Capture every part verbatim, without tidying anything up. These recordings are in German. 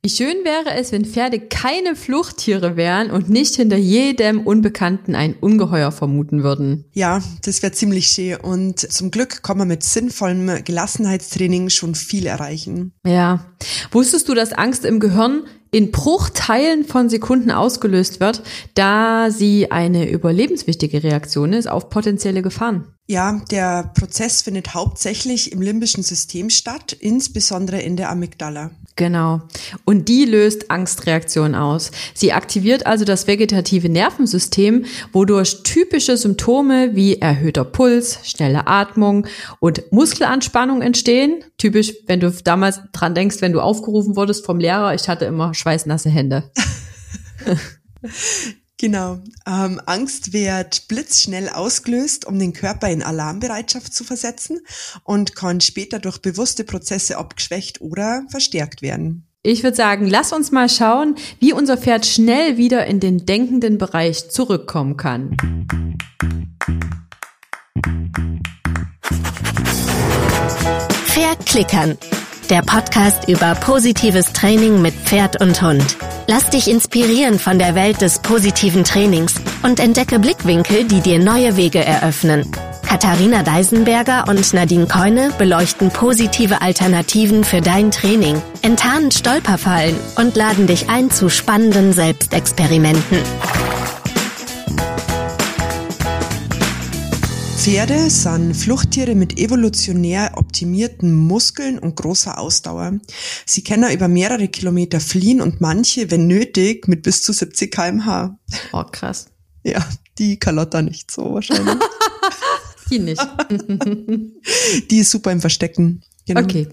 Wie schön wäre es, wenn Pferde keine Fluchttiere wären und nicht hinter jedem Unbekannten ein Ungeheuer vermuten würden. Ja, das wäre ziemlich schön und zum Glück kann man mit sinnvollem Gelassenheitstraining schon viel erreichen. Ja. Wusstest du, dass Angst im Gehirn in Bruchteilen von Sekunden ausgelöst wird, da sie eine überlebenswichtige Reaktion ist auf potenzielle Gefahren? Ja, der Prozess findet hauptsächlich im limbischen System statt, insbesondere in der Amygdala. Genau. Und die löst Angstreaktionen aus. Sie aktiviert also das vegetative Nervensystem, wodurch typische Symptome wie erhöhter Puls, schnelle Atmung und Muskelanspannung entstehen. Typisch, wenn du damals dran denkst, wenn du aufgerufen wurdest vom Lehrer, ich hatte immer schweißnasse Hände. Genau. Ähm, Angst wird blitzschnell ausgelöst, um den Körper in Alarmbereitschaft zu versetzen und kann später durch bewusste Prozesse abgeschwächt oder verstärkt werden. Ich würde sagen, lass uns mal schauen, wie unser Pferd schnell wieder in den denkenden Bereich zurückkommen kann. Pferdklickern, der Podcast über positives Training mit Pferd und Hund. Lass dich inspirieren von der Welt des positiven Trainings und entdecke Blickwinkel, die dir neue Wege eröffnen. Katharina Deisenberger und Nadine Keune beleuchten positive Alternativen für dein Training, enttarnen Stolperfallen und laden dich ein zu spannenden Selbstexperimenten. Pferde sind Fluchttiere mit evolutionär optimierten Muskeln und großer Ausdauer. Sie können über mehrere Kilometer fliehen und manche, wenn nötig, mit bis zu siebzig Kilometer pro Stunde. Oh, krass. Ja, die Carlotta nicht so wahrscheinlich. Die nicht. Die ist super im Verstecken. Genau. Okay.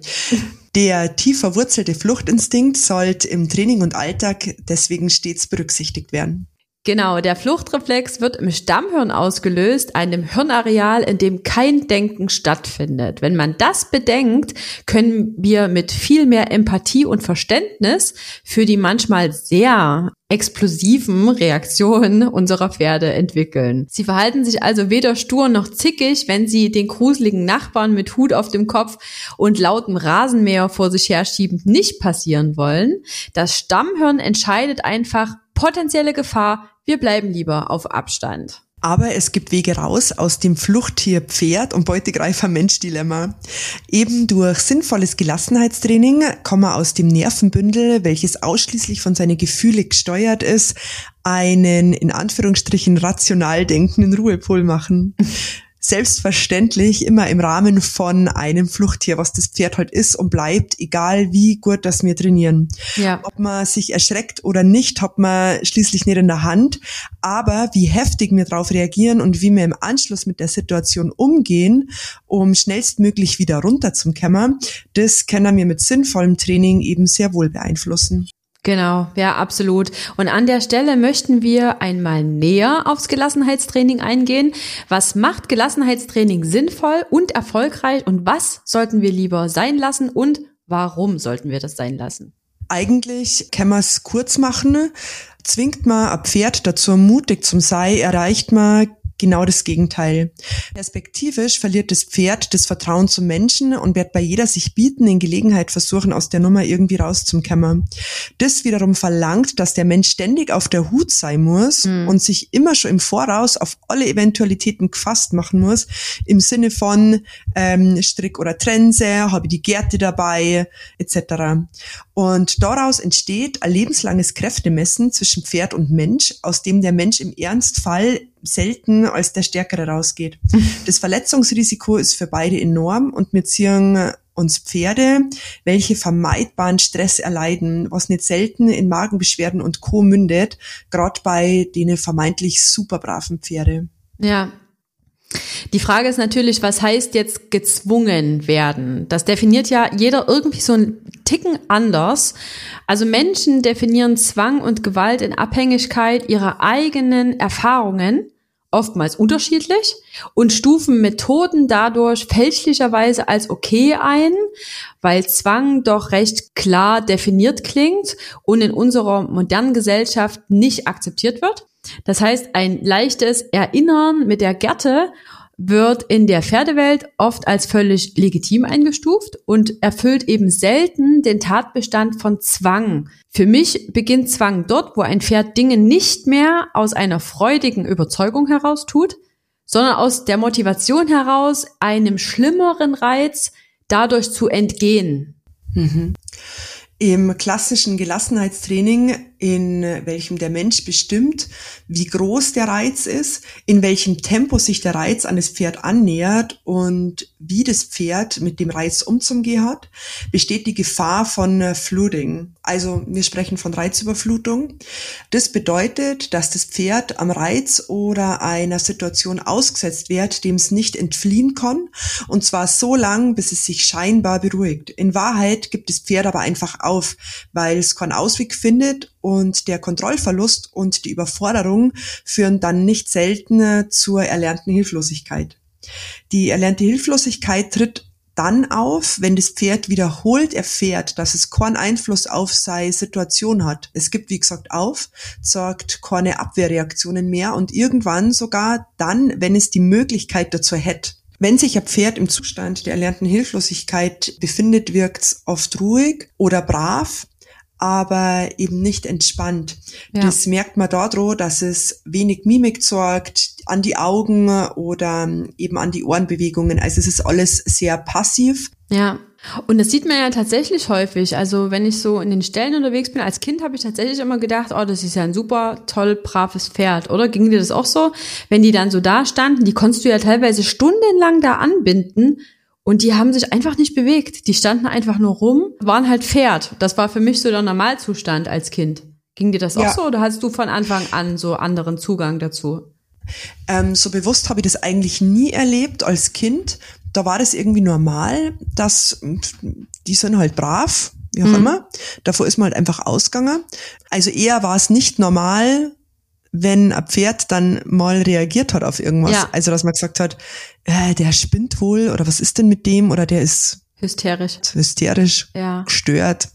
Der tief verwurzelte Fluchtinstinkt sollte im Training und Alltag deswegen stets berücksichtigt werden. Genau, der Fluchtreflex wird im Stammhirn ausgelöst, einem Hirnareal, in dem kein Denken stattfindet. Wenn man das bedenkt, können wir mit viel mehr Empathie und Verständnis für die manchmal sehr explosiven Reaktionen unserer Pferde entwickeln. Sie verhalten sich also weder stur noch zickig, wenn sie den gruseligen Nachbarn mit Hut auf dem Kopf und lautem Rasenmäher vor sich herschiebend nicht passieren wollen. Das Stammhirn entscheidet einfach, potenzielle Gefahr, wir bleiben lieber auf Abstand. Aber es gibt Wege raus aus dem Fluchttier Pferd und Beutegreifer-Mensch-Dilemma. Eben durch sinnvolles Gelassenheitstraining kann man aus dem Nervenbündel, welches ausschließlich von seinen Gefühlen gesteuert ist, einen in Anführungsstrichen rational denkenden Ruhepol machen. Selbstverständlich immer im Rahmen von einem Fluchttier, was das Pferd halt ist und bleibt, egal wie gut das wir trainieren. Ja. Ob man sich erschreckt oder nicht, hat man schließlich nicht in der Hand. Aber wie heftig wir darauf reagieren und wie wir im Anschluss mit der Situation umgehen, um schnellstmöglich wieder runterzukommen, das können wir mit sinnvollem Training eben sehr wohl beeinflussen. Genau, ja, absolut. Und an der Stelle möchten wir einmal näher aufs Gelassenheitstraining eingehen. Was macht Gelassenheitstraining sinnvoll und erfolgreich und was sollten wir lieber sein lassen und warum sollten wir das sein lassen? Eigentlich kann man es kurz machen. Zwingt man ein Pferd dazu, mutig zu sein, erreicht man genau das Gegenteil. Perspektivisch verliert das Pferd das Vertrauen zum Menschen und wird bei jeder sich bietenden Gelegenheit versuchen, aus der Nummer irgendwie rauszukommen. Das wiederum verlangt, dass der Mensch ständig auf der Hut sein muss mhm. und sich immer schon im Voraus auf alle Eventualitäten gefasst machen muss, im Sinne von ähm, Strick oder Trense, habe ich die Gerte dabei, et cetera. Und daraus entsteht ein lebenslanges Kräftemessen zwischen Pferd und Mensch, aus dem der Mensch im Ernstfall selten als der Stärkere rausgeht. Das Verletzungsrisiko ist für beide enorm und wir ziehen uns Pferde, welche vermeidbaren Stress erleiden, was nicht selten in Magenbeschwerden und Co. mündet, gerade bei denen vermeintlich super braven Pferde. Ja. Die Frage ist natürlich, was heißt jetzt gezwungen werden? Das definiert ja jeder irgendwie so einen Ticken anders. Also Menschen definieren Zwang und Gewalt in Abhängigkeit ihrer eigenen Erfahrungen, oftmals unterschiedlich, und stufen Methoden dadurch fälschlicherweise als okay ein, weil Zwang doch recht klar definiert klingt und in unserer modernen Gesellschaft nicht akzeptiert wird. Das heißt, ein leichtes Erinnern mit der Gerte wird in der Pferdewelt oft als völlig legitim eingestuft und erfüllt eben selten den Tatbestand von Zwang. Für mich beginnt Zwang dort, wo ein Pferd Dinge nicht mehr aus einer freudigen Überzeugung heraus tut, sondern aus der Motivation heraus, einem schlimmeren Reiz dadurch zu entgehen. Mhm. Im klassischen Gelassenheitstraining, in welchem der Mensch bestimmt, wie groß der Reiz ist, in welchem Tempo sich der Reiz an das Pferd annähert und wie das Pferd mit dem Reiz umzugehen hat, besteht die Gefahr von Flooding. Also wir sprechen von Reizüberflutung. Das bedeutet, dass das Pferd am Reiz oder einer Situation ausgesetzt wird, dem es nicht entfliehen kann, und zwar so lang, bis es sich scheinbar beruhigt. In Wahrheit gibt das Pferd aber einfach auf, weil es keinen Ausweg findet, und der Kontrollverlust und die Überforderung führen dann nicht selten zur erlernten Hilflosigkeit. Die erlernte Hilflosigkeit tritt dann auf, wenn das Pferd wiederholt erfährt, dass es keinen Einfluss auf seine Situation hat. Es gibt, wie gesagt, auf, zeigt keine Abwehrreaktionen mehr und irgendwann sogar dann, wenn es die Möglichkeit dazu hätte. Wenn sich ein Pferd im Zustand der erlernten Hilflosigkeit befindet, wirkt es oft ruhig oder brav, aber eben nicht entspannt. Ja. Das merkt man daran, dass es wenig Mimik zeigt, an die Augen oder eben an die Ohrenbewegungen. Also es ist alles sehr passiv. Ja, und das sieht man ja tatsächlich häufig. Also wenn ich so in den Ställen unterwegs bin, als Kind habe ich tatsächlich immer gedacht, oh, das ist ja ein super, toll, braves Pferd, oder? Ging dir das auch so? Wenn die dann so da standen, die konntest du ja teilweise stundenlang da anbinden, und die haben sich einfach nicht bewegt. Die standen einfach nur rum, waren halt Pferd. Das war für mich so der Normalzustand als Kind. Ging dir das auch ja. so, oder hast du von Anfang an so anderen Zugang dazu? Ähm, so bewusst habe ich das eigentlich nie erlebt als Kind. Da war das irgendwie normal, dass die sind halt brav, wie auch mhm. immer. Davor ist man halt einfach ausgegangen. Also eher war es nicht normal, wenn ein Pferd dann mal reagiert hat auf irgendwas. Ja. Also dass man gesagt hat, äh, der spinnt wohl, oder was ist denn mit dem, oder der ist hysterisch, hysterisch, ja. gestört.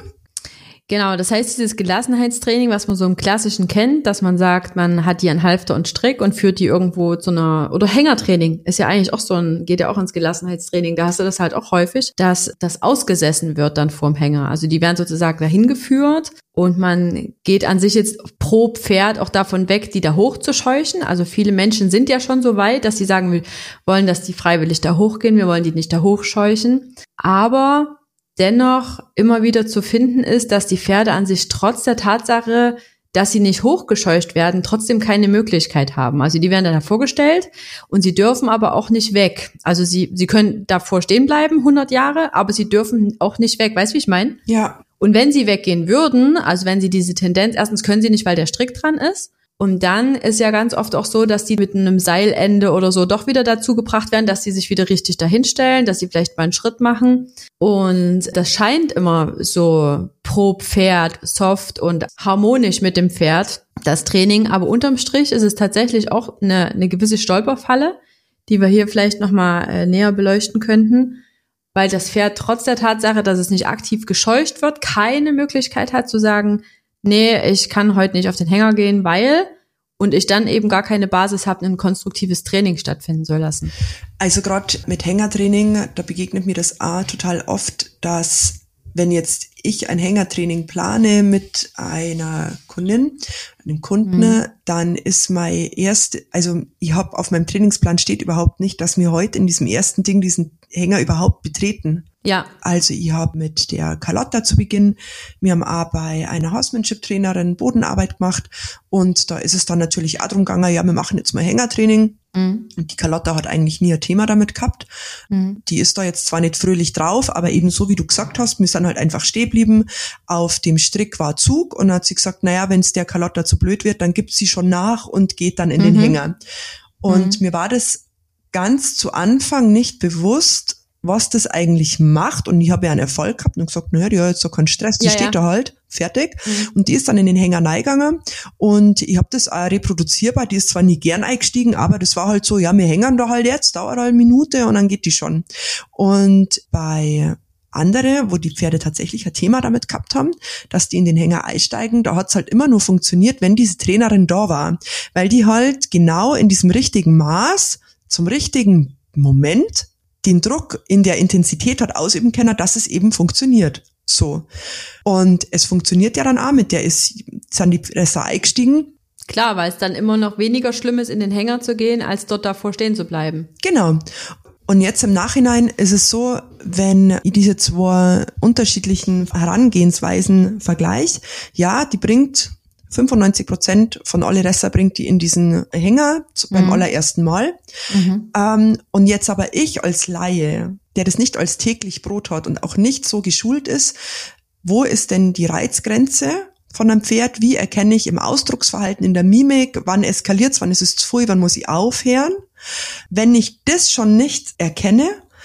Genau, das heißt, dieses Gelassenheitstraining, was man so im Klassischen kennt, dass man sagt, man hat die an Halfter und Strick und führt die irgendwo zu einer, oder Hängertraining, ist ja eigentlich auch so ein, geht ja auch ins Gelassenheitstraining, da hast du das halt auch häufig, dass das ausgesessen wird dann vorm Hänger. Also die werden sozusagen dahin geführt und man geht an sich jetzt pro Pferd auch davon weg, die da hochzuscheuchen. Also viele Menschen sind ja schon so weit, dass sie sagen, wir wollen, dass die freiwillig da hochgehen, wir wollen die nicht da hochscheuchen. Aber dennoch immer wieder zu finden ist, dass die Pferde an sich trotz der Tatsache, dass sie nicht hochgescheucht werden, trotzdem keine Möglichkeit haben. Also die werden dann vorgestellt und sie dürfen aber auch nicht weg. Also sie sie können davor stehen bleiben, hundert Jahre, aber sie dürfen auch nicht weg. Weißt du, wie ich meine? Ja. Und wenn sie weggehen würden, also wenn sie diese Tendenz, erstens können sie nicht, weil der Strick dran ist. Und dann ist ja ganz oft auch so, dass die mit einem Seilende oder so doch wieder dazu gebracht werden, dass sie sich wieder richtig dahinstellen, dass sie vielleicht mal einen Schritt machen. Und das scheint immer so pro Pferd soft und harmonisch mit dem Pferd, das Training. Aber unterm Strich ist es tatsächlich auch eine, eine gewisse Stolperfalle, die wir hier vielleicht nochmal äh, näher beleuchten könnten. Weil das Pferd trotz der Tatsache, dass es nicht aktiv gescheucht wird, keine Möglichkeit hat zu sagen, nee, ich kann heute nicht auf den Hänger gehen, weil, und ich dann eben gar keine Basis habe, ein konstruktives Training stattfinden soll lassen. Also gerade mit Hängertraining, da begegnet mir das auch total oft, dass wenn jetzt ich ein Hängertraining plane mit einer Kundin, einem Kunden, mhm. dann ist mein erst, also ich habe auf meinem Trainingsplan steht überhaupt nicht, dass wir heute in diesem ersten Ding diesen Hänger überhaupt betreten. Ja. Also ich habe mit der Carlotta zu Beginn, wir haben auch bei einer Horsemanship-Trainerin Bodenarbeit gemacht und da ist es dann natürlich auch drum gegangen, ja, wir machen jetzt mal Hängertraining. Mhm. Und die Carlotta hat eigentlich nie ein Thema damit gehabt. Mhm. Die ist da jetzt zwar nicht fröhlich drauf, aber eben so wie du gesagt hast, wir sind halt einfach stehen geblieben. Auf dem Strick war Zug und dann hat sie gesagt, naja, wenn es der Carlotta zu blöd wird, dann gibt sie schon nach und geht dann in mhm. den Hänger. Und mhm. mir war das ganz zu Anfang nicht bewusst, was das eigentlich macht. Und ich habe ja einen Erfolg gehabt und gesagt, naja, die hat jetzt so keinen Stress, die ja, steht ja. da halt, fertig. Mhm. Und die ist dann in den Hänger reingegangen und ich habe das auch reproduzierbar, die ist zwar nie gern eingestiegen, aber das war halt so, ja, wir hängen da halt jetzt, dauert halt eine Minute und dann geht die schon. Und bei andere, wo die Pferde tatsächlich ein Thema damit gehabt haben, dass die in den Hänger einsteigen, da hat's halt immer nur funktioniert, wenn diese Trainerin da war. Weil die halt genau in diesem richtigen Maß zum richtigen Moment den Druck in der Intensität hat ausüben können, dass es eben funktioniert. So. Und es funktioniert ja dann auch, mit der ist, sind die Fresser eingestiegen. Klar, weil es dann immer noch weniger schlimm ist, in den Hänger zu gehen, als dort davor stehen zu bleiben. Genau. Und jetzt im Nachhinein ist es so, wenn ich diese zwei unterschiedlichen Herangehensweisen vergleiche, ja, die bringt fünfundneunzig Prozent von alle Reste bringt die in diesen Hänger beim mhm. allerersten Mal. Mhm. Ähm, und jetzt aber ich als Laie, der das nicht als täglich Brot hat und auch nicht so geschult ist, wo ist denn die Reizgrenze von einem Pferd? Wie erkenne ich im Ausdrucksverhalten, in der Mimik, wann eskaliert's, wann ist es zu früh, wann muss ich aufhören? Wenn ich das schon nicht erkenne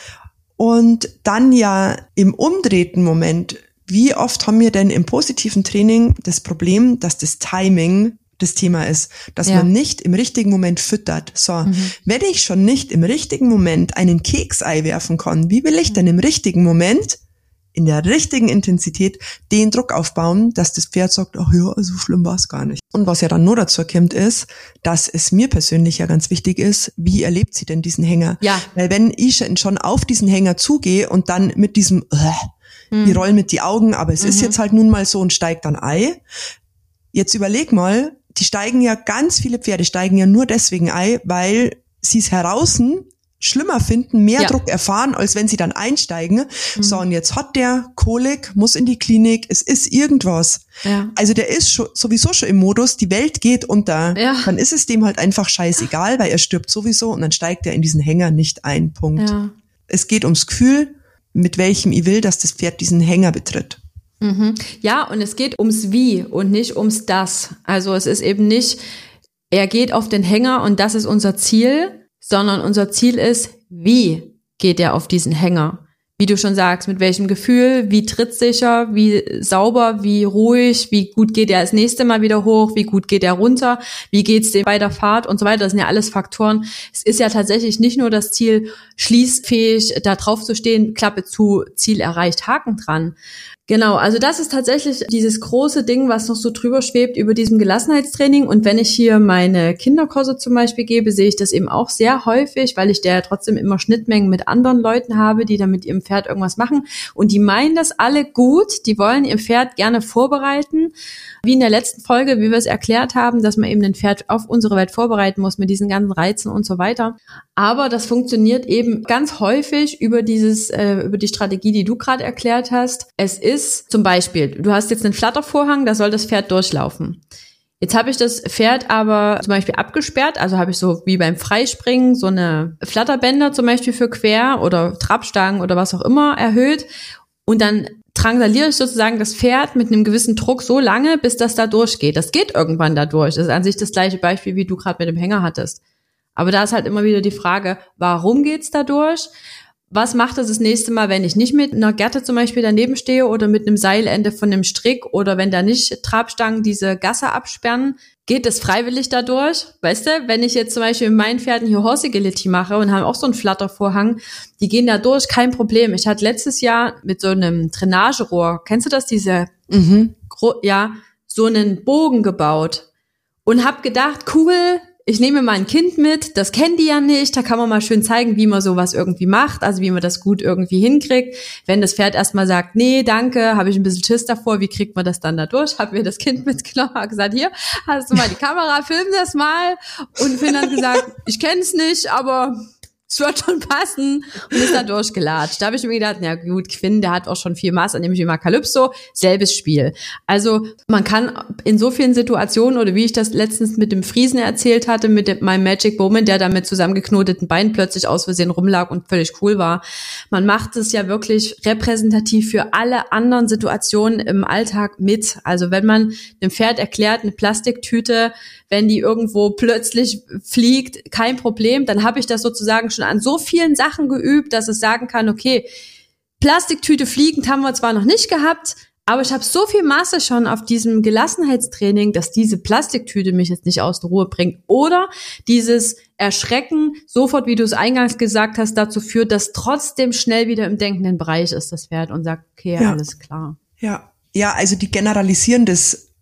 und dann ja im umdrehten Moment, wie oft haben wir denn im positiven Training das Problem, dass das Timing das Thema ist, dass ja. man nicht im richtigen Moment füttert. So, mhm. wenn ich schon nicht im richtigen Moment einen Keksei werfen kann, wie will ich denn im richtigen Moment, in der richtigen Intensität, den Druck aufbauen, dass das Pferd sagt, ach ja, so schlimm war es gar nicht. Und was ja dann nur dazu kommt, ist, dass es mir persönlich ja ganz wichtig ist, wie erlebt sie denn diesen Hänger? Ja. Weil wenn ich schon auf diesen Hänger zugehe und dann mit diesem äh, die rollen mit die Augen, aber es mhm. ist jetzt halt nun mal so und steigt dann ein. Jetzt überleg mal, die steigen ja, ganz viele Pferde steigen ja nur deswegen ein, weil sie es heraußen schlimmer finden, mehr ja. Druck erfahren, als wenn sie dann einsteigen. Mhm. So, und jetzt hat der Kolik, muss in die Klinik, es ist irgendwas. Ja. Also der ist schon, sowieso schon im Modus, die Welt geht unter. Ja. Dann ist es dem halt einfach scheißegal, weil er stirbt sowieso und dann steigt er in diesen Hänger nicht ein. Punkt. Ja. Es geht ums Gefühl, mit welchem ich will, dass das Pferd diesen Hänger betritt. Mhm. Ja, und es geht ums Wie und nicht ums Das. Also es ist eben nicht, er geht auf den Hänger und das ist unser Ziel, sondern unser Ziel ist, wie geht er auf diesen Hänger? Wie du schon sagst, mit welchem Gefühl, wie trittsicher, wie sauber, wie ruhig, wie gut geht er das nächste Mal wieder hoch, wie gut geht er runter, wie geht's dem bei der Fahrt und so weiter. Das sind ja alles Faktoren. Es ist ja tatsächlich nicht nur das Ziel, schließfähig da drauf zu stehen, Klappe zu, Ziel erreicht, Haken dran. Genau, also das ist tatsächlich dieses große Ding, was noch so drüber schwebt über diesem Gelassenheitstraining. Und wenn ich hier meine Kinderkurse zum Beispiel gebe, sehe ich das eben auch sehr häufig, weil ich da ja trotzdem immer Schnittmengen mit anderen Leuten habe, die da mit ihrem Pferd irgendwas machen. Und die meinen das alle gut, die wollen ihr Pferd gerne vorbereiten. Wie in der letzten Folge, wie wir es erklärt haben, dass man eben ein Pferd auf unsere Welt vorbereiten muss mit diesen ganzen Reizen und so weiter. Aber das funktioniert eben ganz häufig über dieses, äh, über die Strategie, die du gerade erklärt hast. Es ist zum Beispiel, du hast jetzt einen Flattervorhang, da soll das Pferd durchlaufen. Jetzt habe ich das Pferd aber zum Beispiel abgesperrt, also habe ich so wie beim Freispringen so eine Flatterbänder zum Beispiel für Quer oder Trabstangen oder was auch immer erhöht und dann drangsaliere ich sozusagen das Pferd mit einem gewissen Druck so lange, bis das da durchgeht. Das geht irgendwann da durch. Das ist an sich das gleiche Beispiel, wie du gerade mit dem Hänger hattest. Aber da ist halt immer wieder die Frage, warum geht's da durch? Was macht das das nächste Mal, wenn ich nicht mit einer Gerte zum Beispiel daneben stehe oder mit einem Seilende von einem Strick oder wenn da nicht Trabstangen diese Gasse absperren? Geht es freiwillig dadurch? Weißt du, wenn ich jetzt zum Beispiel mit meinen Pferden hier Horse Agility mache und haben auch so einen Flattervorhang, die gehen da durch, kein Problem. Ich hatte letztes Jahr mit so einem Drainagerohr, kennst du das, diese, mhm. gro- ja, so einen Bogen gebaut und hab gedacht, cool, ich nehme mal ein Kind mit, das kennen die ja nicht, da kann man mal schön zeigen, wie man sowas irgendwie macht, also wie man das gut irgendwie hinkriegt. Wenn das Pferd erstmal sagt, nee, danke, habe ich ein bisschen Schiss davor, wie kriegt man das dann da durch? Hab mir das Kind mitgenommen, hab gesagt, hier, hast du mal die Kamera, film das mal. Und Finn hat gesagt, ich kenne es nicht, aber es wird schon passen und ist da durchgelatscht. Da habe ich mir gedacht, na gut, Quinn, der hat auch schon viel Maß, nämlich immer Calypso, selbes Spiel. Also man kann in so vielen Situationen, oder wie ich das letztens mit dem Friesen erzählt hatte, mit dem, meinem Magic Bowman, der da mit zusammengeknoteten Beinen plötzlich aus Versehen rumlag und völlig cool war. Man macht es ja wirklich repräsentativ für alle anderen Situationen im Alltag mit. Also wenn man dem Pferd erklärt, eine Plastiktüte, wenn die irgendwo plötzlich fliegt, kein Problem, dann habe ich das sozusagen schon an so vielen Sachen geübt, dass es sagen kann, okay, Plastiktüte fliegend haben wir zwar noch nicht gehabt, aber ich habe so viel Masse schon auf diesem Gelassenheitstraining, dass diese Plastiktüte mich jetzt nicht aus der Ruhe bringt. Oder dieses Erschrecken sofort, wie du es eingangs gesagt hast, dazu führt, dass trotzdem schnell wieder im denkenden Bereich ist das Pferd und sagt, okay, ja. alles klar. Ja, ja, also die generalisieren das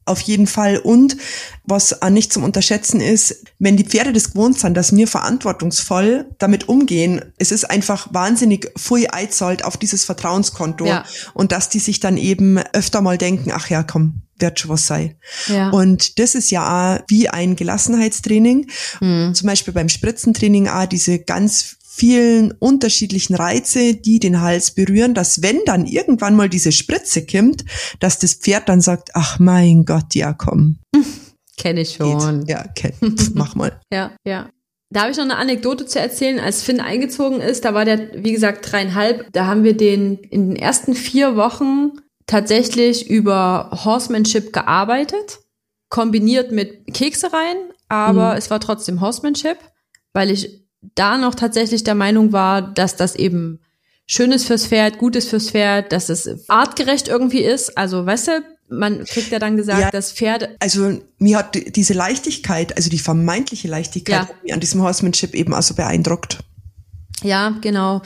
Auf jeden Fall. Und was auch nicht zum Unterschätzen ist, wenn die Pferde das gewohnt sind, dass wir verantwortungsvoll damit umgehen, es ist einfach wahnsinnig viel einzahlt auf dieses Vertrauenskonto. Ja. Und dass die sich dann eben öfter mal denken, ach ja, komm, wird schon was sein. Ja. Und das ist ja auch wie ein Gelassenheitstraining. Mhm. Zum Beispiel beim Spritzentraining auch diese ganz vielen unterschiedlichen Reize, die den Hals berühren, dass wenn dann irgendwann mal diese Spritze kommt, dass das Pferd dann sagt, ach mein Gott, ja komm. Kenne ich schon. Geht. Ja, kenn, mach mal. Ja, ja. Da habe ich noch eine Anekdote zu erzählen. Als Finn eingezogen ist, da war der, wie gesagt, dreieinhalb. Da haben wir den in den ersten vier Wochen tatsächlich über Horsemanship gearbeitet, kombiniert mit Keksereien, aber mhm. es war trotzdem Horsemanship, weil ich da noch tatsächlich der Meinung war, dass das eben schön ist fürs Pferd, gut ist fürs Pferd, dass es artgerecht irgendwie ist. Also, weißt du, man kriegt ja dann gesagt, ja, dass Pferde... Also, mir hat diese Leichtigkeit, also die vermeintliche Leichtigkeit, ja. mich an diesem Horsemanship eben auch so beeindruckt. Ja, genau.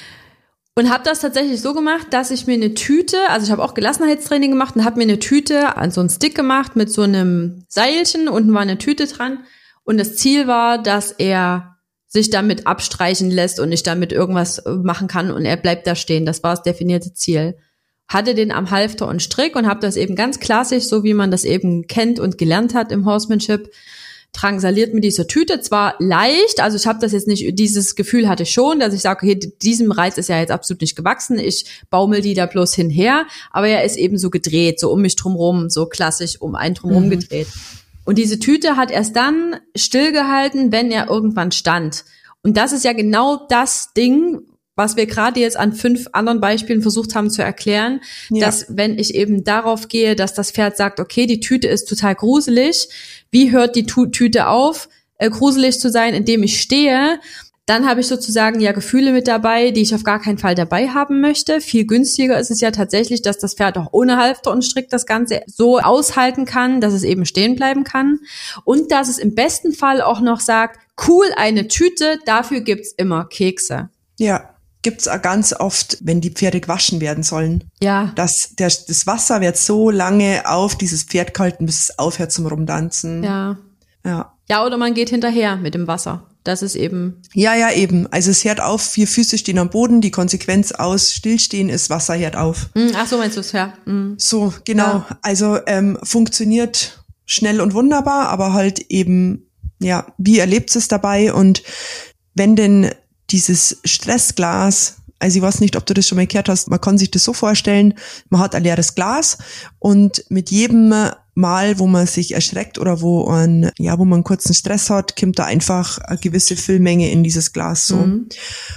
Und habe das tatsächlich so gemacht, dass ich mir eine Tüte, also ich habe auch Gelassenheitstraining gemacht und habe mir eine Tüte an so einen Stick gemacht mit so einem Seilchen, unten war eine Tüte dran und das Ziel war, dass er sich damit abstreichen lässt und nicht damit irgendwas machen kann und er bleibt da stehen. Das war das definierte Ziel. Hatte den am Halfter und Strick und habe das eben ganz klassisch, so wie man das eben kennt und gelernt hat im Horsemanship, drangsaliert mit dieser Tüte. Zwar leicht, also ich habe das jetzt nicht, dieses Gefühl hatte ich schon, dass ich sage, okay, diesem Reiz ist ja jetzt absolut nicht gewachsen, ich baumel die da bloß hinher, aber er ist eben so gedreht, so um mich drumrum, so klassisch um einen drumrum mhm. gedreht. Und diese Tüte hat erst dann stillgehalten, wenn er irgendwann stand. Und das ist ja genau das Ding, was wir gerade jetzt an fünf anderen Beispielen versucht haben zu erklären, ja. dass wenn ich eben darauf gehe, dass das Pferd sagt, okay, die Tüte ist total gruselig, wie hört die Tu- Tüte auf, äh, gruselig zu sein, indem ich stehe, dann habe ich sozusagen ja Gefühle mit dabei, die ich auf gar keinen Fall dabei haben möchte. Viel günstiger ist es ja tatsächlich, dass das Pferd auch ohne Halfter und Strick das Ganze so aushalten kann, dass es eben stehen bleiben kann. Und dass es im besten Fall auch noch sagt, cool, eine Tüte, dafür gibt's immer Kekse. Ja, gibt's auch ganz oft, wenn die Pferde gewaschen werden sollen. Ja. Dass der, das Wasser wird so lange auf dieses Pferd gehalten, bis es aufhört zum Rumdanzen. Ja. Ja. Ja, oder man geht hinterher mit dem Wasser. Das ist eben... Ja, ja, eben. Also es hört auf, vier Füße stehen am Boden, die Konsequenz aus Stillstehen ist, Wasser hört auf. Ach so, meinst du es, ja. Mhm. So, genau. Ja. Also ähm, funktioniert schnell und wunderbar, aber halt eben, ja, wie erlebt es dabei? Und wenn denn dieses Stressglas, also ich weiß nicht, ob du das schon mal gehört hast, man kann sich das so vorstellen, man hat ein leeres Glas und mit jedem Mal, wo man sich erschreckt oder wo ein, ja, wo man einen kurzen Stress hat, kommt da einfach eine gewisse Füllmenge in dieses Glas so. Mhm.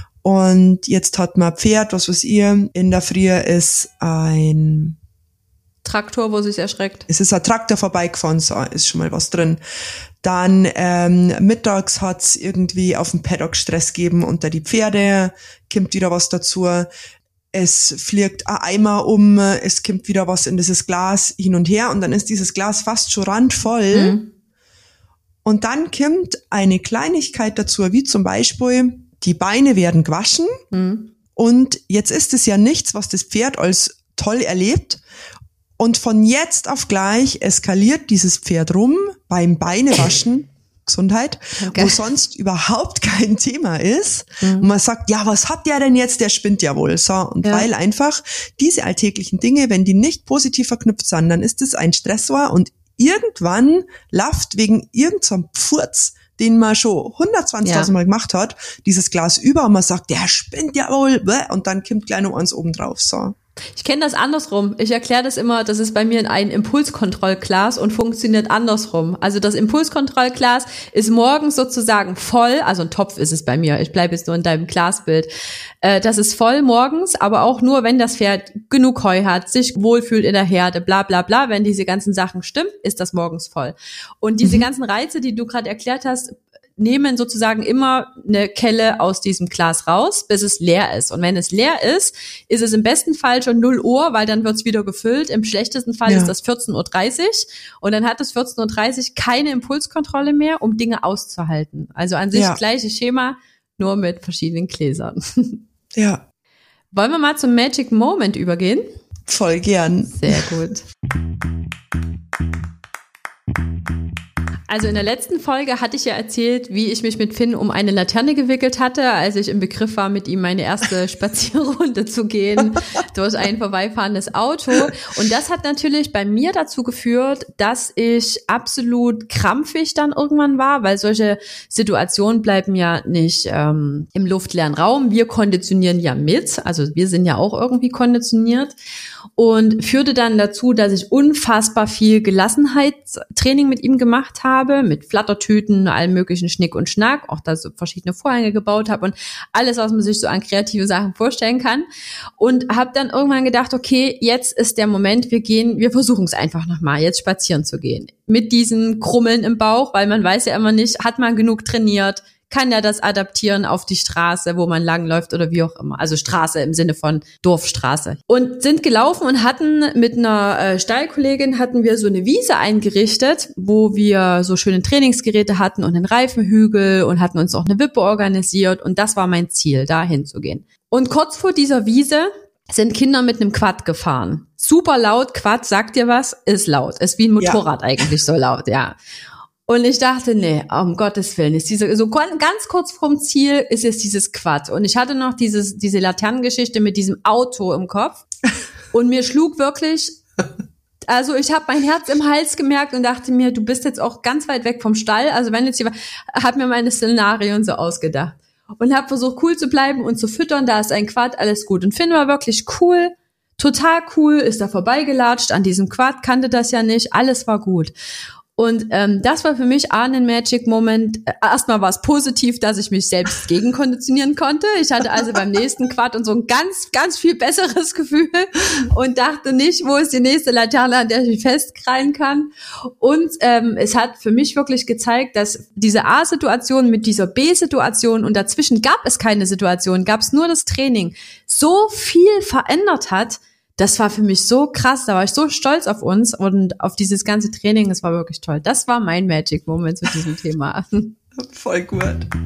Und jetzt hat man ein Pferd, was weiß ihr, in der Früh ist ein Traktor, wo sich erschreckt. Es ist ein Traktor vorbeigefahren, so ist schon mal was drin. Dann ähm, mittags hat's irgendwie auf dem Paddock Stress gegeben unter die Pferde, kommt wieder was dazu. Es fliegt ein Eimer um, es kommt wieder was in dieses Glas hin und her und dann ist dieses Glas fast schon randvoll. Mhm. Und dann kommt eine Kleinigkeit dazu, wie zum Beispiel, die Beine werden gewaschen. Mhm. Und jetzt ist es ja nichts, was das Pferd als toll erlebt. Und von jetzt auf gleich eskaliert dieses Pferd rum beim Beinewaschen, Gesundheit, okay. wo sonst überhaupt kein Thema ist. Mhm. Und man sagt, ja, was hat der denn jetzt? Der spinnt ja wohl. So, und ja. weil einfach diese alltäglichen Dinge, wenn die nicht positiv verknüpft sind, dann ist es ein Stressor und irgendwann läuft wegen irgendeinem Pfurz, den man schon hundertzwanzigtausend Mal gemacht hat, dieses Glas über und man sagt, der spinnt ja wohl. Und dann kommt gleich noch eins oben drauf. So. Ich kenne das andersrum. Ich erkläre das immer, das ist bei mir ein Impulskontrollglas und funktioniert andersrum. Also das Impulskontrollglas ist morgens sozusagen voll, also ein Topf ist es bei mir, ich bleibe jetzt nur in deinem Glasbild. Äh, das ist voll morgens, aber auch nur, wenn das Pferd genug Heu hat, sich wohlfühlt in der Herde, bla bla bla. Wenn diese ganzen Sachen stimmen, ist das morgens voll. Und diese mhm. ganzen Reize, die du gerade erklärt hast, nehmen sozusagen immer eine Kelle aus diesem Glas raus, bis es leer ist. Und wenn es leer ist, ist es im besten Fall schon null Uhr, weil dann wird es wieder gefüllt. Im schlechtesten Fall ja. ist das vierzehn Uhr dreißig und dann hat es vierzehn Uhr dreißig keine Impulskontrolle mehr, um Dinge auszuhalten. Also an sich ja. gleiches Schema, nur mit verschiedenen Gläsern. Ja. Wollen wir mal zum Magic Moment übergehen? Voll gern. Sehr gut. Also in der letzten Folge hatte ich ja erzählt, wie ich mich mit Finn um eine Laterne gewickelt hatte, als ich im Begriff war, mit ihm meine erste Spazierrunde zu gehen durch ein vorbeifahrendes Auto. Und das hat natürlich bei mir dazu geführt, dass ich absolut krampfig dann irgendwann war, weil solche Situationen bleiben ja nicht ähm, im luftleeren Raum. Wir konditionieren ja mit, also wir sind ja auch irgendwie konditioniert. Und führte dann dazu, dass ich unfassbar viel Gelassenheitstraining mit ihm gemacht habe, mit Flattertüten, allem möglichen Schnick und Schnack, auch da so verschiedene Vorhänge gebaut habe und alles, was man sich so an kreative Sachen vorstellen kann. Und habe dann irgendwann gedacht, okay, jetzt ist der Moment, wir gehen, wir versuchen es einfach nochmal, jetzt spazieren zu gehen. Mit diesen Krummeln im Bauch, weil man weiß ja immer nicht, hat man genug trainiert, kann ja das adaptieren auf die Straße, wo man langläuft oder wie auch immer. Also Straße im Sinne von Dorfstraße. Und sind gelaufen und hatten mit einer äh, Stallkollegin hatten wir so eine Wiese eingerichtet, wo wir so schöne Trainingsgeräte hatten und einen Reifenhügel und hatten uns auch eine Wippe organisiert. Und das war mein Ziel, da hinzugehen. Und kurz vor dieser Wiese sind Kinder mit einem Quad gefahren. Super laut, Quad, sagt dir was? Ist laut. Ist wie ein Motorrad ja. Eigentlich so laut, ja. Und ich dachte, nee, um Gottes Willen, ist diese, so ganz kurz vorm Ziel ist jetzt dieses Quad. Und ich hatte noch dieses, diese Laternengeschichte mit diesem Auto im Kopf. Und mir schlug wirklich, also ich habe mein Herz im Hals gemerkt und dachte mir, du bist jetzt auch ganz weit weg vom Stall. Also wenn jetzt hier, hab mir meine Szenarien so ausgedacht. Und habe versucht, cool zu bleiben und zu füttern, da ist ein Quad, alles gut. Und Finn war wirklich cool, total cool, ist da vorbeigelatscht an diesem Quad, kannte das ja nicht, alles war gut. Und ähm, das war für mich ein Magic-Moment. Erstmal war es positiv, dass ich mich selbst gegenkonditionieren konnte. Ich hatte also beim nächsten Quad und so ein ganz, ganz viel besseres Gefühl und dachte nicht, wo ist die nächste Laterne, an der ich mich festkrallen kann. Und ähm, es hat für mich wirklich gezeigt, dass diese A-Situation mit dieser B-Situation und dazwischen gab es keine Situation, gab es nur das Training, so viel verändert hat. Das war für mich so krass, da war ich so stolz auf uns und auf dieses ganze Training, das war wirklich toll. Das war mein Magic Moment zu diesem Thema. Voll gut.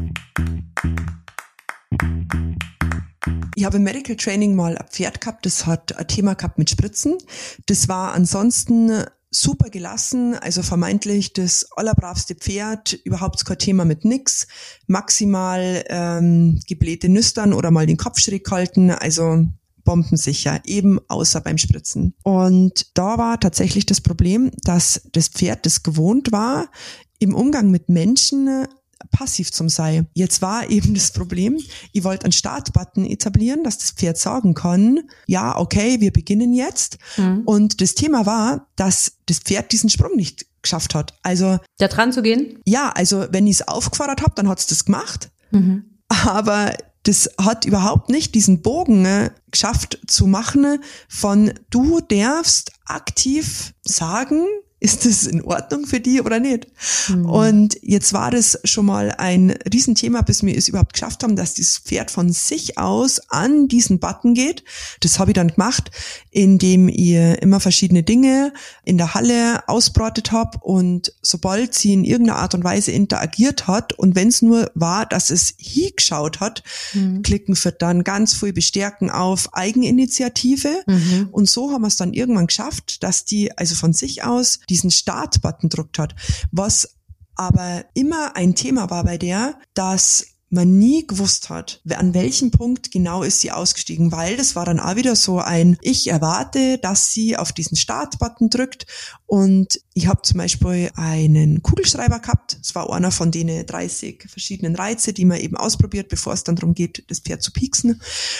Ich habe im Medical Training mal ein Pferd gehabt, das hat ein Thema gehabt mit Spritzen. Das war ansonsten super gelassen, also vermeintlich das allerbravste Pferd, überhaupt kein Thema mit nix, maximal ähm, geblähte Nüstern oder mal den Kopf schräg halten, also bombensicher, eben außer beim Spritzen. Und da war tatsächlich das Problem, dass das Pferd das gewohnt war, im Umgang mit Menschen passiv zum sein. Jetzt war eben das Problem, ich wollte einen Startbutton etablieren, dass das Pferd sagen kann, ja, okay, wir beginnen jetzt. Mhm. Und das Thema war, dass das Pferd diesen Sprung nicht geschafft hat. Also da dran zu gehen? Ja, also wenn ich es aufgefordert habe, dann hat es das gemacht. Mhm. Aber das hat überhaupt nicht diesen Bogen äh, geschafft zu machen von du darfst aktiv sagen, ist das in Ordnung für die oder nicht? Mhm. Und jetzt war das schon mal ein Riesenthema, bis wir es überhaupt geschafft haben, dass dieses Pferd von sich aus an diesen Button geht. Das habe ich dann gemacht, indem ich immer verschiedene Dinge in der Halle ausbreitet habe und sobald sie in irgendeiner Art und Weise interagiert hat und wenn es nur war, dass es hingeschaut hat, mhm. klicken wir dann ganz viel bestärken auf Eigeninitiative mhm. und so haben wir es dann irgendwann geschafft, dass die also von sich aus diesen Start-Button gedrückt hat. Was aber immer ein Thema war bei der, dass man nie gewusst hat, an welchem Punkt genau ist sie ausgestiegen, weil das war dann auch wieder so ein, ich erwarte, dass sie auf diesen Start-Button drückt und ich habe zum Beispiel einen Kugelschreiber gehabt, es war einer von den dreißig verschiedenen Reize, die man eben ausprobiert, bevor es dann darum geht, das Pferd zu pieksen.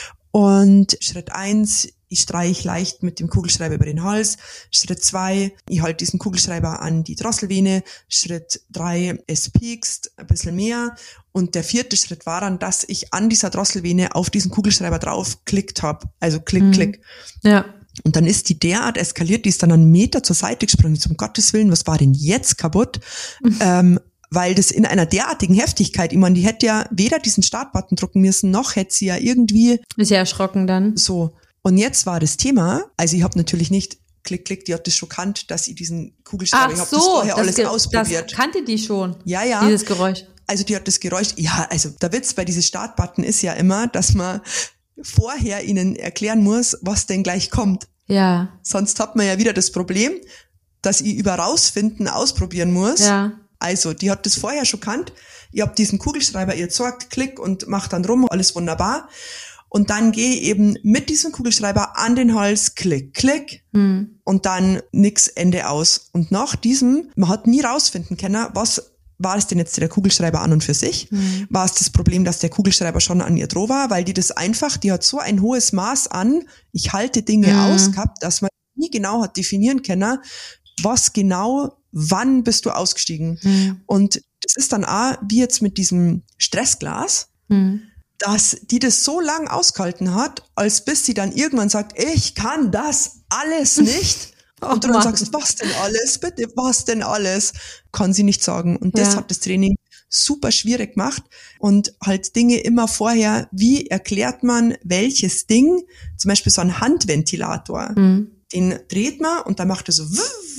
Und Schritt eins, ich streiche leicht mit dem Kugelschreiber über den Hals. Schritt zwei, ich halte diesen Kugelschreiber an die Drosselvene. Schritt drei, es piekst ein bisschen mehr. Und der vierte Schritt war dann, dass ich an dieser Drosselvene auf diesen Kugelschreiber drauf geklickt habe. Also klick, mhm. klick. Ja. Und dann ist die derart eskaliert, die ist dann einen Meter zur Seite gesprungen. Um Gottes Willen, was war denn jetzt kaputt? Mhm. Ähm, weil das in einer derartigen Heftigkeit, ich meine, die hätte ja weder diesen Startbutton drucken müssen, noch hätte sie ja irgendwie... Ist ja erschrocken dann. So. Und jetzt war das Thema, also ich habe natürlich nicht klick, klick, die hat das schon kannt, dass ich diesen Kugelschreiber, Ach ich habe so, das vorher das alles ge- ausprobiert. Das kannte die schon, ja, ja. dieses Geräusch. Also die hat das Geräusch, ja, also der Witz bei diesem Startbutton ist ja immer, dass man vorher ihnen erklären muss, was denn gleich kommt. Ja. Sonst hat man ja wieder das Problem, dass ich über rausfinden ausprobieren muss. Ja. Also, die hat das vorher schon kannt. Ich hab diesen Kugelschreiber ihr gezeigt, klick und mach dann rum, alles wunderbar. Und dann gehe ich eben mit diesem Kugelschreiber an den Hals, klick, klick mhm. und dann nix, Ende aus. Und nach diesem, man hat nie rausfinden können, was war es denn jetzt der Kugelschreiber an und für sich? Mhm. War es das Problem, dass der Kugelschreiber schon an ihr droh war? Weil die das einfach, die hat so ein hohes Maß an, ich halte Dinge mhm. aus gehabt, dass man nie genau hat definieren können, was genau, wann bist du ausgestiegen. Mhm. Und das ist dann auch, wie jetzt mit diesem Stressglas, mhm. dass die das so lang ausgehalten hat, als bis sie dann irgendwann sagt, ich kann das alles nicht. Und du dann sagst, was denn alles? Bitte, was denn alles? Kann sie nicht sagen. Und das ja. hat das Training super schwierig gemacht. Und halt Dinge immer vorher, wie erklärt man welches Ding? Zum Beispiel so ein Handventilator. Mhm. Den dreht man und dann macht er so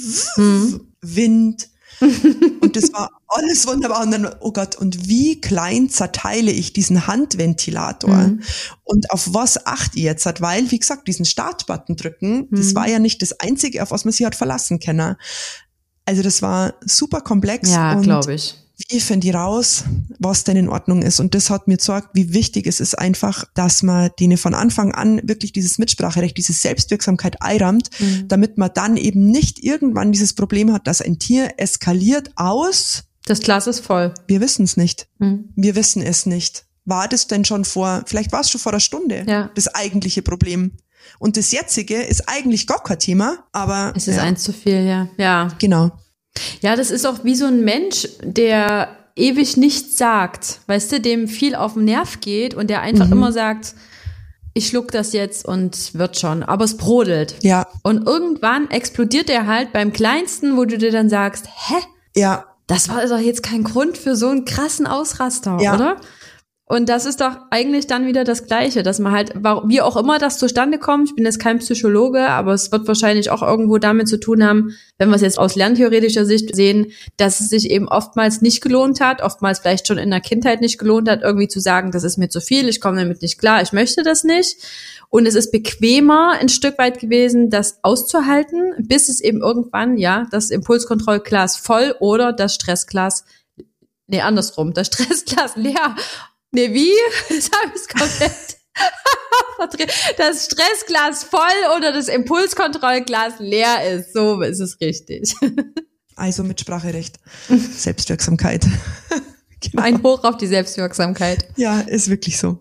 mhm. Wind. Und das war alles wunderbar. Und dann, oh Gott, und wie klein zerteile ich diesen Handventilator? Mhm. Und auf was achte ich jetzt? Weil, wie gesagt, diesen Startbutton drücken, mhm. das war ja nicht das Einzige, auf was man sich hat verlassen können. Also das war super komplex. Ja, glaube ich. Wie finde ich raus, was denn in Ordnung ist? Und das hat mir gezeigt, wie wichtig es ist einfach, dass man denen von Anfang an wirklich dieses Mitspracherecht, diese Selbstwirksamkeit einrammt, mhm. damit man dann eben nicht irgendwann dieses Problem hat, dass ein Tier eskaliert aus. Das Glas ist voll. Wir wissen es nicht. Mhm. Wir wissen es nicht. War das denn schon vor, vielleicht war es schon vor einer Stunde, ja. das eigentliche Problem. Und das jetzige ist eigentlich gar kein Thema, aber. Es ist ja. eins zu viel, ja. Ja. Genau. Ja, das ist auch wie so ein Mensch, der ewig nichts sagt, weißt du, dem viel auf den Nerv geht und der einfach mhm. immer sagt, ich schluck das jetzt und wird schon, aber es brodelt. Ja. Und irgendwann explodiert der halt beim Kleinsten, wo du dir dann sagst, hä? Ja. Das war doch jetzt kein Grund für so einen krassen Ausraster, ja. oder? Und das ist doch eigentlich dann wieder das Gleiche, dass man halt, wie auch immer das zustande kommt, ich bin jetzt kein Psychologe, aber es wird wahrscheinlich auch irgendwo damit zu tun haben, wenn wir es jetzt aus lerntheoretischer Sicht sehen, dass es sich eben oftmals nicht gelohnt hat, oftmals vielleicht schon in der Kindheit nicht gelohnt hat, irgendwie zu sagen, das ist mir zu viel, ich komme damit nicht klar, ich möchte das nicht. Und es ist bequemer ein Stück weit gewesen, das auszuhalten, bis es eben irgendwann, ja, das Impulskontrollglas voll oder das Stressglas, nee, andersrum, das Stressglas leer. Nee, wie? Das habe ich komplett das Stressglas voll oder das Impulskontrollglas leer ist. So ist es richtig. Also Mitspracherecht. Selbstwirksamkeit. Genau. Ein Hoch auf die Selbstwirksamkeit. Ja, ist wirklich so.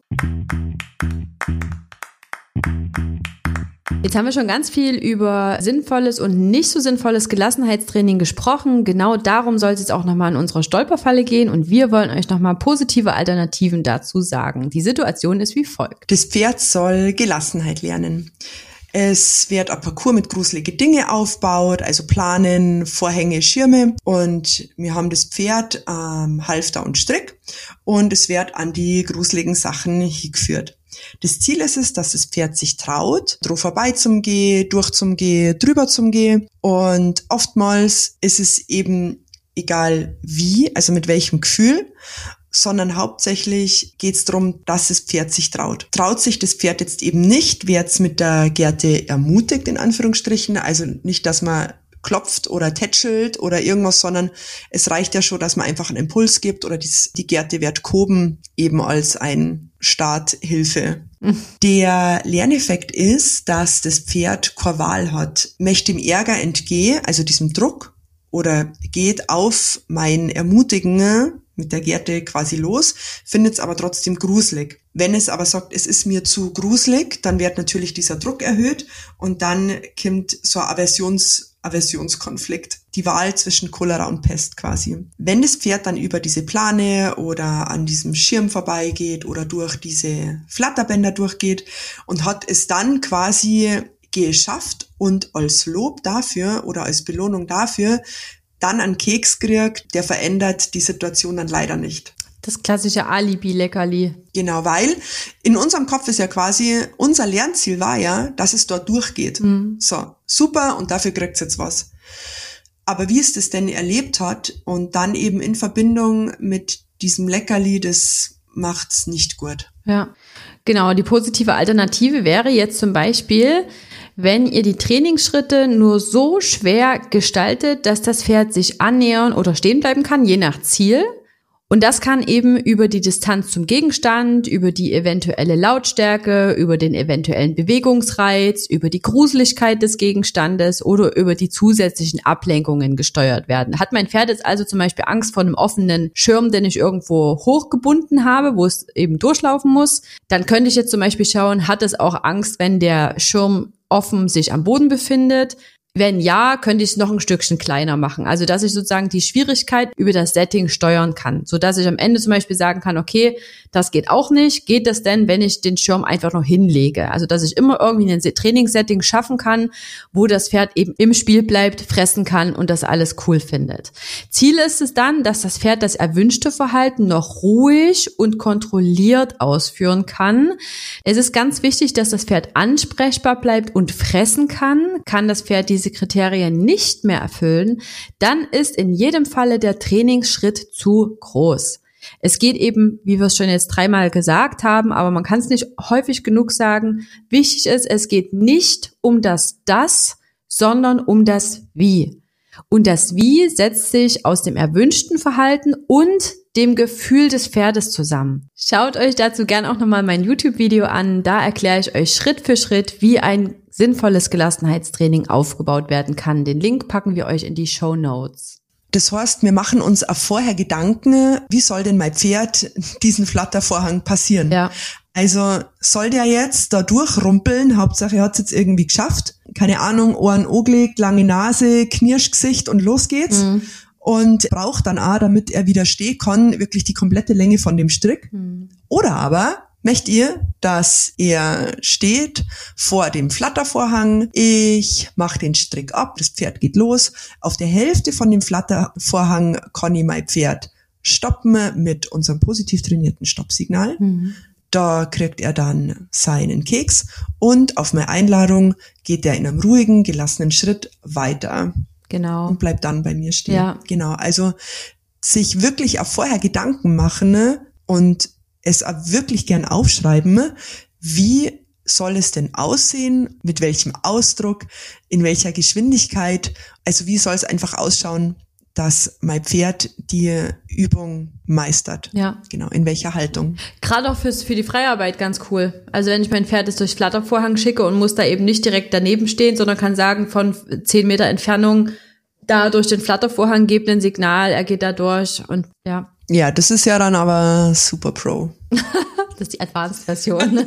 Jetzt haben wir schon ganz viel über sinnvolles und nicht so sinnvolles Gelassenheitstraining gesprochen. Genau darum soll es jetzt auch nochmal in unserer Stolperfalle gehen und wir wollen euch nochmal positive Alternativen dazu sagen. Die Situation ist wie folgt. Das Pferd soll Gelassenheit lernen. Es wird ein Parcours mit gruselige Dinge aufgebaut, also Planen, Vorhänge, Schirme und wir haben das Pferd ähm, Halfter und Strick und es wird an die gruseligen Sachen hingeführt. Das Ziel ist es, dass das Pferd sich traut, drauf vorbei zum Gehen, durch zum Gehen, drüber zum Gehen und oftmals ist es eben egal wie, also mit welchem Gefühl, sondern hauptsächlich geht es darum, dass das Pferd sich traut. Traut sich das Pferd jetzt eben nicht, wird es mit der Gerte ermutigt, in Anführungsstrichen, also nicht, dass man klopft oder tätschelt oder irgendwas, sondern es reicht ja schon, dass man einfach einen Impuls gibt oder die, die Gerte wird gehoben, eben als ein Starthilfe. Mhm. Der Lerneffekt ist, dass das Pferd keine Wahl hat, möchte dem Ärger entgehen, also diesem Druck, oder geht auf mein Ermutigen mit der Gerte quasi los, findet es aber trotzdem gruselig. Wenn es aber sagt, es ist mir zu gruselig, dann wird natürlich dieser Druck erhöht und dann kommt so ein Aversions Aversionskonflikt, die Wahl zwischen Cholera und Pest quasi. Wenn das Pferd dann über diese Plane oder an diesem Schirm vorbeigeht oder durch diese Flatterbänder durchgeht und hat es dann quasi geschafft und als Lob dafür oder als Belohnung dafür dann einen Keks kriegt, der verändert die Situation dann leider nicht. Das klassische Alibi-Leckerli. Genau, weil in unserem Kopf ist ja quasi, unser Lernziel war ja, dass es dort durchgeht. Mhm. So, super, und dafür kriegt's jetzt was. Aber wie es das denn erlebt hat und dann eben in Verbindung mit diesem Leckerli, das macht's nicht gut. Ja, genau. Die positive Alternative wäre jetzt zum Beispiel, wenn ihr die Trainingsschritte nur so schwer gestaltet, dass das Pferd sich annähern oder stehen bleiben kann, je nach Ziel. Und das kann eben über die Distanz zum Gegenstand, über die eventuelle Lautstärke, über den eventuellen Bewegungsreiz, über die Gruseligkeit des Gegenstandes oder über die zusätzlichen Ablenkungen gesteuert werden. Hat mein Pferd jetzt also zum Beispiel Angst vor einem offenen Schirm, den ich irgendwo hochgebunden habe, wo es eben durchlaufen muss, dann könnte ich jetzt zum Beispiel schauen, hat es auch Angst, wenn der Schirm offen sich am Boden befindet? Wenn ja, könnte ich es noch ein Stückchen kleiner machen. Also, dass ich sozusagen die Schwierigkeit über das Setting steuern kann. Sodass ich am Ende zum Beispiel sagen kann, okay, das geht auch nicht. Geht das denn, wenn ich den Schirm einfach noch hinlege? Also, dass ich immer irgendwie ein Trainingssetting schaffen kann, wo das Pferd eben im Spiel bleibt, fressen kann und das alles cool findet. Ziel ist es dann, dass das Pferd das erwünschte Verhalten noch ruhig und kontrolliert ausführen kann. Es ist ganz wichtig, dass das Pferd ansprechbar bleibt und fressen kann. Kann das Pferd diese Kriterien nicht mehr erfüllen, dann ist in jedem Falle der Trainingsschritt zu groß. Es geht eben, wie wir es schon jetzt dreimal gesagt haben, aber man kann es nicht häufig genug sagen, wichtig ist, es geht nicht um das Das, sondern um das Wie. Und das Wie setzt sich aus dem erwünschten Verhalten und dem Gefühl des Pferdes zusammen. Schaut euch dazu gern auch nochmal mein YouTube-Video an. Da erkläre ich euch Schritt für Schritt, wie ein sinnvolles Gelassenheitstraining aufgebaut werden kann. Den Link packen wir euch in die Shownotes. Das heißt, wir machen uns auch vorher Gedanken, wie soll denn mein Pferd diesen Flattervorhang passieren? Ja. Also soll der jetzt da durchrumpeln? Hauptsache er hat es jetzt irgendwie geschafft. Keine Ahnung, Ohren angelegt, lange Nase, Knirschgesicht und los geht's. Mhm. Und braucht dann auch, damit er wieder stehen kann, wirklich die komplette Länge von dem Strick. Mhm. Oder aber möchtet ihr, dass er steht vor dem Flattervorhang, ich mache den Strick ab, das Pferd geht los. Auf der Hälfte von dem Flattervorhang kann ich mein Pferd stoppen mit unserem positiv trainierten Stoppsignal. Mhm. Da kriegt er dann seinen Keks und auf meine Einladung geht er in einem ruhigen, gelassenen Schritt weiter. Genau. Und bleibt dann bei mir stehen. Ja. Genau. Also sich wirklich auch vorher Gedanken machen, ne? Und es auch wirklich gern aufschreiben, wie soll es denn aussehen, mit welchem Ausdruck, in welcher Geschwindigkeit, also wie soll es einfach ausschauen, dass mein Pferd die Übung meistert. Ja. Genau, in welcher Haltung. Gerade auch fürs, für die Freiarbeit ganz cool. Also wenn ich mein Pferd jetzt durch Flattervorhang schicke und muss da eben nicht direkt daneben stehen, sondern kann sagen, von zehn Meter Entfernung da durch den Flattervorhang gibt ein Signal, er geht da durch und ja. Ja, das ist ja dann aber super Pro. Das ist die Advanced-Version.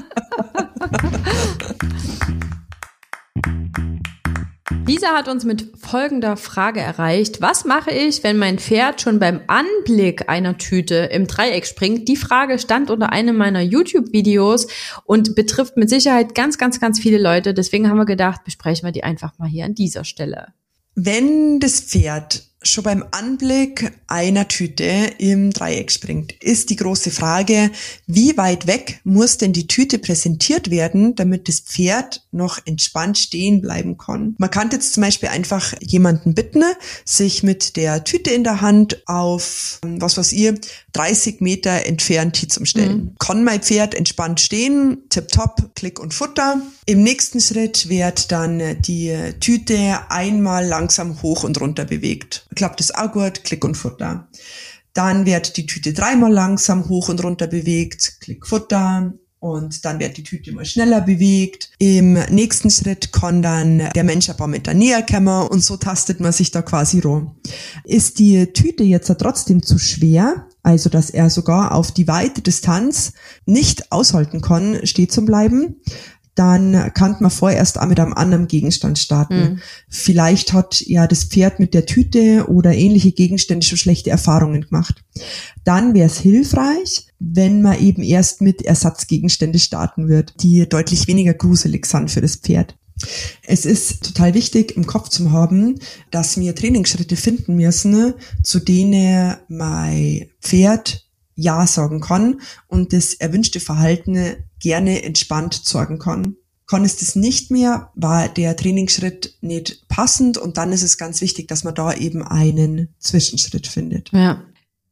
Lisa hat uns mit folgender Frage erreicht. Was mache ich, wenn mein Pferd schon beim Anblick einer Tüte im Dreieck springt? Die Frage stand unter einem meiner YouTube-Videos und betrifft mit Sicherheit ganz, ganz, ganz viele Leute. Deswegen haben wir gedacht, besprechen wir die einfach mal hier an dieser Stelle. Wenn das Pferd schon beim Anblick einer Tüte im Dreieck springt, ist die große Frage, wie weit weg muss denn die Tüte präsentiert werden, damit das Pferd noch entspannt stehen bleiben kann. Man kann jetzt zum Beispiel einfach jemanden bitten, sich mit der Tüte in der Hand auf, was weiß ich, dreißig Meter entfernt hinzustellen. Mhm. Kann mein Pferd entspannt stehen, tipptopp, Klick und Futter. Im nächsten Schritt wird dann die Tüte einmal langsam hoch und runter bewegt. Klappt das auch gut, Klick und Futter. Dann wird die Tüte dreimal langsam hoch und runter bewegt, Klick, Futter. Und dann wird die Tüte mal schneller bewegt. Im nächsten Schritt kann dann der Mensch ein paar Meter näher kommen und so tastet man sich da quasi rum. Ist die Tüte jetzt trotzdem zu schwer, also dass er sogar auf die weite Distanz nicht aushalten kann, stehen zu bleiben, dann kann man vorerst auch mit einem anderen Gegenstand starten. Mhm. Vielleicht hat ja das Pferd mit der Tüte oder ähnliche Gegenstände schon schlechte Erfahrungen gemacht. Dann wäre es hilfreich, wenn man eben erst mit Ersatzgegenstände starten wird, die deutlich weniger gruselig sind für das Pferd. Es ist total wichtig, im Kopf zu haben, dass wir Trainingsschritte finden müssen, zu denen mein Pferd Ja sagen kann und das erwünschte Verhalten gerne entspannt sorgen kann. Kann es das nicht mehr, war der Trainingsschritt nicht passend und dann ist es ganz wichtig, dass man da eben einen Zwischenschritt findet. Ja.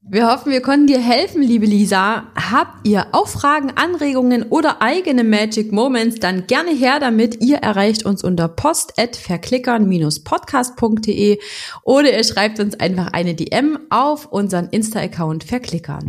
Wir hoffen, wir konnten dir helfen, liebe Lisa. Habt ihr auch Fragen, Anregungen oder eigene Magic Moments, dann gerne her damit. Ihr erreicht uns unter post at verklickern Bindestrich podcast punkt de oder ihr schreibt uns einfach eine D M auf unseren Insta-Account Verklickern.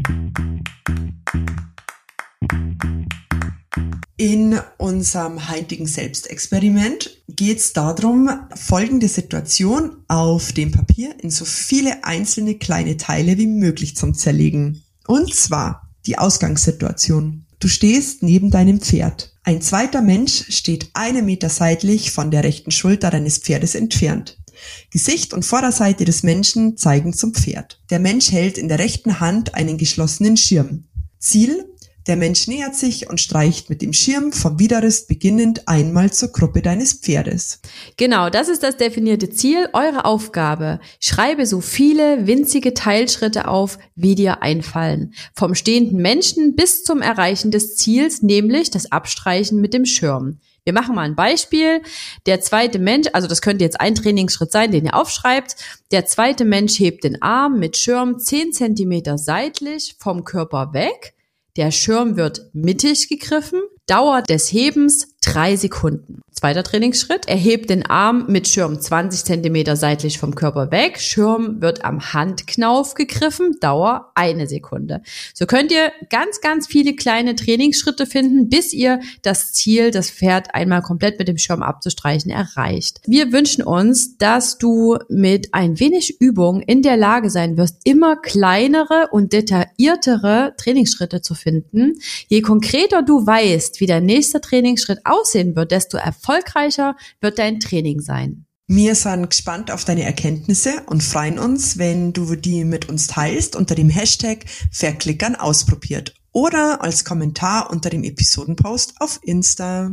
In unserem heutigen Selbstexperiment geht es darum, folgende Situation auf dem Papier in so viele einzelne kleine Teile wie möglich zu zerlegen. Und zwar die Ausgangssituation. Du stehst neben deinem Pferd. Ein zweiter Mensch steht einen Meter seitlich von der rechten Schulter deines Pferdes entfernt. Gesicht und Vorderseite des Menschen zeigen zum Pferd. Der Mensch hält in der rechten Hand einen geschlossenen Schirm. Ziel: Der Mensch nähert sich und streicht mit dem Schirm vom Widerrist beginnend einmal zur Gruppe deines Pferdes. Genau, das ist das definierte Ziel. Eure Aufgabe: Schreibe so viele winzige Teilschritte auf, wie dir einfallen. Vom stehenden Menschen bis zum Erreichen des Ziels, nämlich das Abstreichen mit dem Schirm. Wir machen mal ein Beispiel. Der zweite Mensch, also das könnte jetzt ein Trainingsschritt sein, den ihr aufschreibt. Der zweite Mensch hebt den Arm mit Schirm zehn Zentimeter seitlich vom Körper weg. Der Schirm wird mittig gegriffen, Dauer des Hebens drei Sekunden. Zweiter Trainingsschritt: Er hebt den Arm mit Schirm zwanzig Zentimeter seitlich vom Körper weg. Schirm wird am Handknauf gegriffen, Dauer eine Sekunde. So könnt ihr ganz, ganz viele kleine Trainingsschritte finden, bis ihr das Ziel, das Pferd einmal komplett mit dem Schirm abzustreichen, erreicht. Wir wünschen uns, dass du mit ein wenig Übung in der Lage sein wirst, immer kleinere und detailliertere Trainingsschritte zu finden. Je konkreter du weißt, wie dein nächster Trainingsschritt aussehen wird, desto erfolgreicher wird dein Training sein. Wir sind gespannt auf deine Erkenntnisse und freuen uns, wenn du die mit uns teilst unter dem Hashtag Verklickern ausprobiert oder als Kommentar unter dem Episodenpost auf Insta.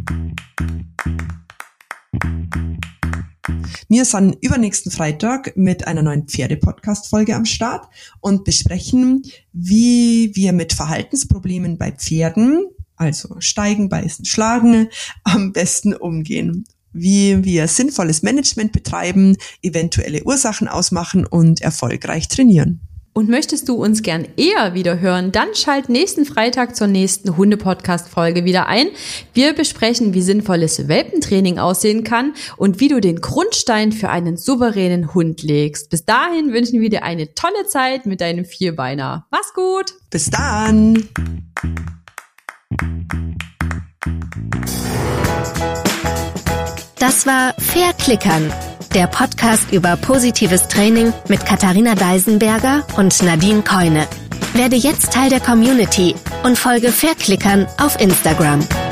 Wir sind übernächsten Freitag mit einer neuen Pferde-Podcast-Folge am Start und besprechen, wie wir mit Verhaltensproblemen bei Pferden, also Steigen, Beißen, Schlagen, am besten umgehen. Wie wir sinnvolles Management betreiben, eventuelle Ursachen ausmachen und erfolgreich trainieren. Und möchtest du uns gern eher wieder hören, dann schalt nächsten Freitag zur nächsten Hunde-Podcast-Folge wieder ein. Wir besprechen, wie sinnvolles Welpentraining aussehen kann und wie du den Grundstein für einen souveränen Hund legst. Bis dahin wünschen wir dir eine tolle Zeit mit deinem Vierbeiner. Mach's gut! Bis dann! Das war Verklickern, der Podcast über positives Training mit Katharina Deisenberger und Nadine Keune. Werde jetzt Teil der Community und folge Verklickern auf Instagram.